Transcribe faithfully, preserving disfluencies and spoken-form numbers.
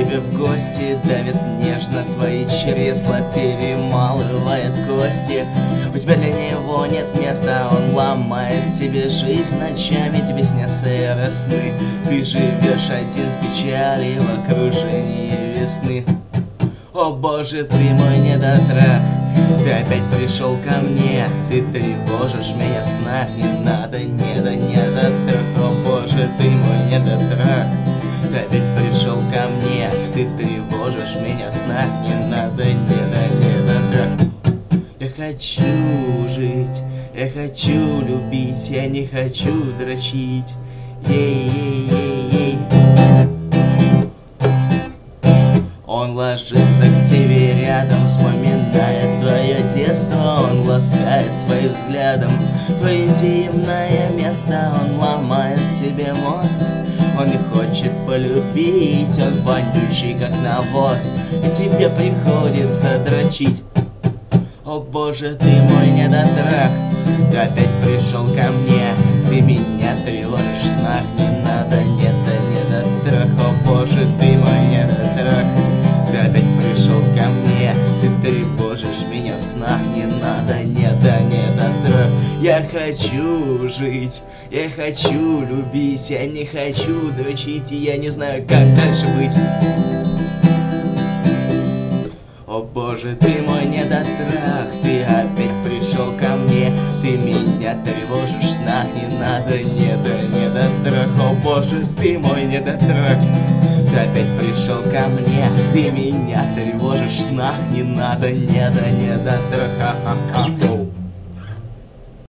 тебе в гости, давит нежно твои чресла, перемалывает кости. У тебя для него нет места, он ломает тебе жизнь ночами, тебе снятся сны. Ты живешь один в печали, в окружении весны. О боже, ты мой недотрах, ты опять пришел ко мне, ты тревожишь меня в снах, не надо, не да, не дотрах. О боже, ты мой недотрах, ты опять пришел ко мне, ты тревожишь меня в снах, не надо, не да, не дотрах. Я хочу жить, я хочу любить, я не хочу дрочить. Ей-ей-ей-ей. Он ложится к тебе рядом, вспоминая твое детство. Он ласкает своим взглядом твое интимное место. Он ломает тебе мозг, он не хочет полюбить. Он вонючий, как навоз, и тебе приходится дрочить. О боже, ты мой недотрах, ты опять пришел ко мне, ты меня тревожишь в снах, не надо, нет, да, недотрах. О боже, ты мой недотрах, ты опять пришел ко мне, ты тревожишь меня в снах, не надо, нет, да, недотрах. Я хочу жить, я хочу любить, я не хочу дрочить, и я не знаю, как дальше быть. О боже, ты мой недотрах, ты опять пришел ко мне, ты меня тревожишь в снах, не надо, не да, недотрах. О боже, ты мой недотрах, ты опять пришел ко мне, ты меня тревожишь в снах, не надо, не да, недотрах.